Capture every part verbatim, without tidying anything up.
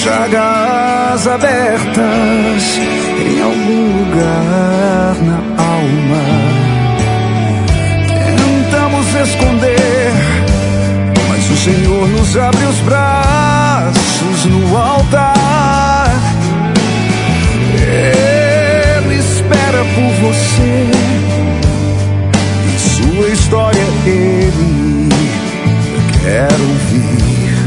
chagas abertas em algum lugar na alma. Tentamos esconder, mas o Senhor nos abre os braços no altar. Ele espera por você e sua história Ele quer ouvir.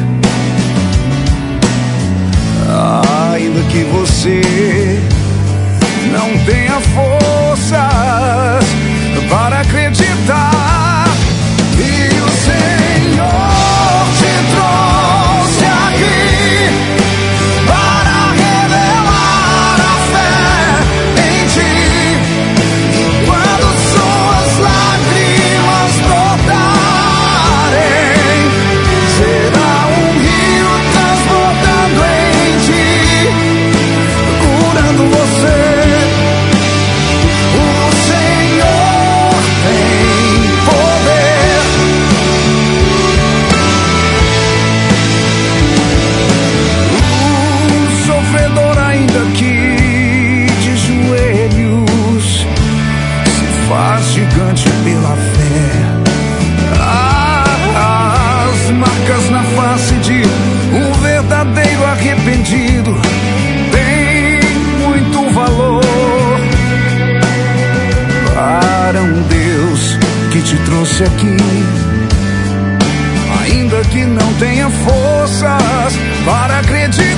Ainda que você não tenha forças para acreditar, e o Senhor te trouxe aqui para revelar a fé em ti. Quando suas lágrimas brotarem, será um rio transbordando em ti, curando você. O Senhor tem poder. O sofredor, ainda que de joelhos, se faz gigante pela fé. Ah, as marcas na face de um verdadeiro arrependido têm muito valor para um Deus que te trouxe aqui. Ainda que não tenha forças para acreditar,